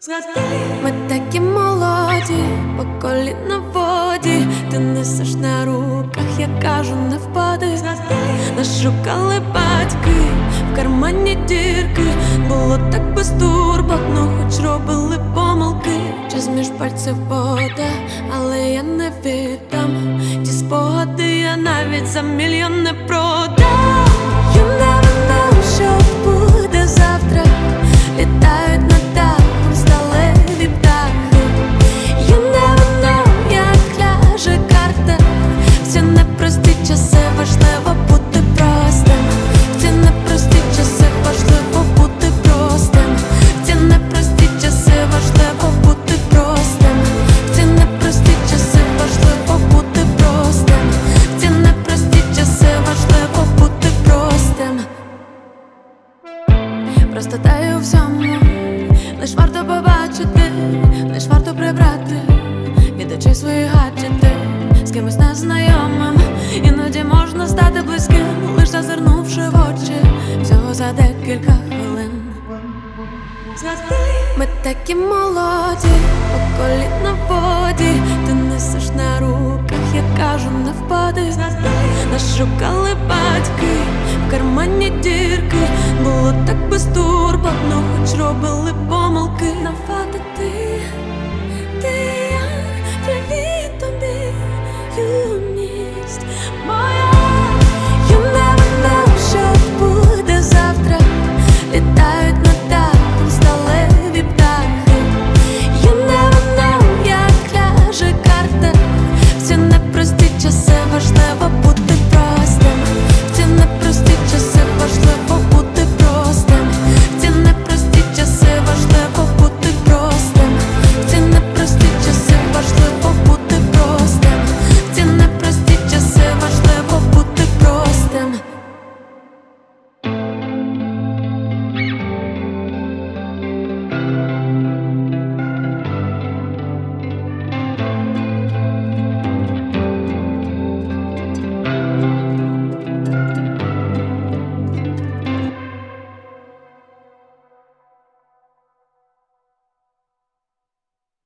Ми такі молоді, по коліна в воді. Ти несеш на руках, я кажу, не впади. Нас шукали батьки, в кармані дірки. Було так безтурботно, хоч робили помилки. Час між пальців вода, але я не віддам. Ті спогади я навіть за мільйон не продам. You never know, що буде завтра. Літають над дахом сталеві птахи. You never know, як ляже карта. В ці непрості часи важливо бути простим. В ці непрості часи важливо бути простим. В ці непрості часи важливо бути простим. В ці непрості часи важливо бути простим. В ці непрості часи важливо бути простим. Простотаю всьому, лиш варто побачити, лиш варто прибрати від очей свої гаджети. З кимось незнайомим іноді можна стати близьким, лиш зазирнувши в очі, всього за декілька хвилин. Ми такі молоді, по коліна в воді. Ти несеш на руках, я кажу, не впади. Нас шукали батьки, в кармані дірки. Було так безтурботно, хоч робили помилки. Навпади ти